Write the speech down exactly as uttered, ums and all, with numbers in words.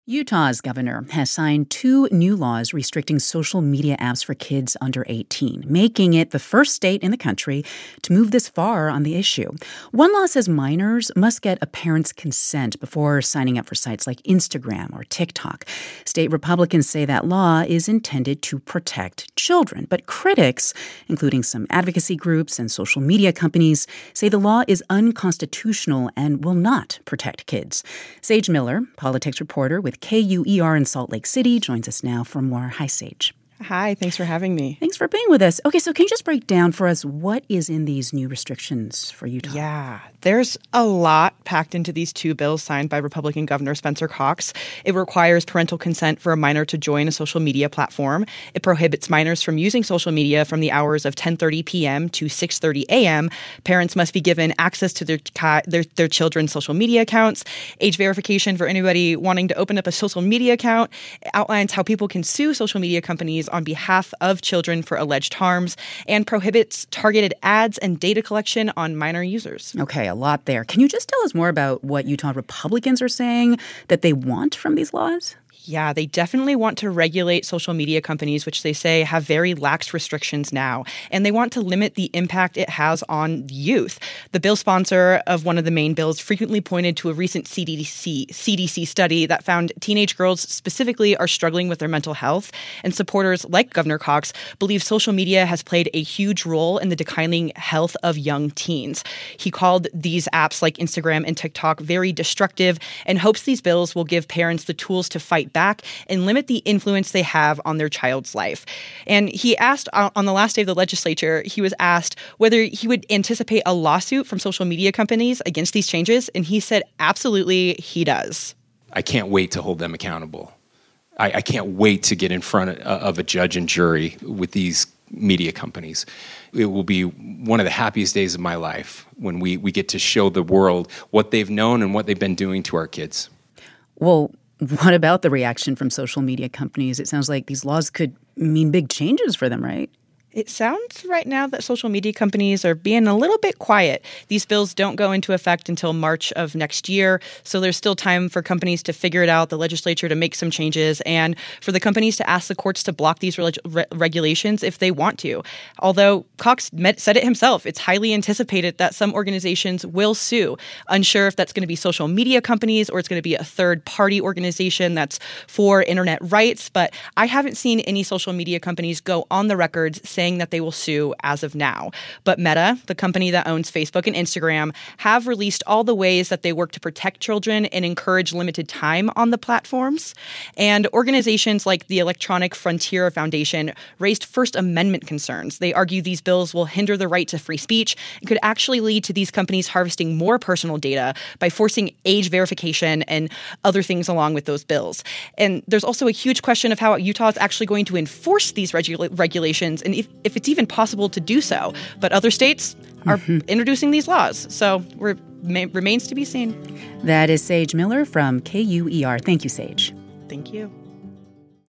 Utah's governor has signed two new laws restricting social media apps for kids under eighteen, making it the first state in the country to move this far on the issue. One law says minors must get a parent's consent before signing up for sites like Instagram or TikTok. State Republicans say that law is intended to protect children, but critics, including some advocacy groups and social media companies, say the law is unconstitutional and will not protect kids. Sage Miller, politics reporter with K U E R in Salt Lake City, joins us now for more. Hi, Sage. Hi, thanks for having me. Thanks for being with us. Okay, so can you just break down for us what is in these new restrictions for Utah? Yeah, there's a lot packed into these two bills signed by Republican Governor Spencer Cox. It requires parental consent for a minor to join a social media platform. It prohibits minors from using social media from the hours of ten thirty p.m. to six thirty a.m. Parents must be given access to their, their, their children's social media accounts. Age verification for anybody wanting to open up a social media account. It outlines how people can sue social media companies on behalf of children for alleged harms, and prohibits targeted ads and data collection on minor users. Okay, a lot there. Can you just tell us more about what Utah Republicans are saying that they want from these laws? Yeah, they definitely want to regulate social media companies, which they say have very lax restrictions now. And they want to limit the impact it has on youth. The bill sponsor of one of the main bills frequently pointed to a recent C D C, C D C study that found teenage girls specifically are struggling with their mental health. And supporters like Governor Cox believe social media has played a huge role in the declining health of young teens. He called these apps like Instagram and TikTok very destructive and hopes these bills will give parents the tools to fight back back and limit the influence they have on their child's life. And he asked on the last day of the legislature, he was asked whether he would anticipate a lawsuit from social media companies against these changes. And he said, absolutely, he does. I can't wait to hold them accountable. I, I can't wait to get in front of a judge and jury with these media companies. It will be one of the happiest days of my life when we, we get to show the world what they've known and what they've been doing to our kids. Well, what about the reaction from social media companies? It sounds like these laws could mean big changes for them, right? It sounds right now that social media companies are being a little bit quiet. These bills don't go into effect until March of next year, so there's still time for companies to figure it out, the legislature to make some changes, and for the companies to ask the courts to block these re- re- regulations if they want to. Although Cox met, said it himself, it's highly anticipated that some organizations will sue. Unsure if that's going to be social media companies or it's going to be a third-party organization that's for internet rights, but I haven't seen any social media companies go on the records saying that they will sue as of now. But Meta, the company that owns Facebook and Instagram, have released all the ways that they work to protect children and encourage limited time on the platforms. And organizations like the Electronic Frontier Foundation raised First Amendment concerns. They argue these bills will hinder the right to free speech and could actually lead to these companies harvesting more personal data by forcing age verification and other things along with those bills. And there's also a huge question of how Utah is actually going to enforce these regula- regulations and if if it's even possible to do so. But other states are mm-hmm. introducing these laws. So we're, may, remains to be seen. That is Sage Miller from K U E R. Thank you, Sage. Thank you.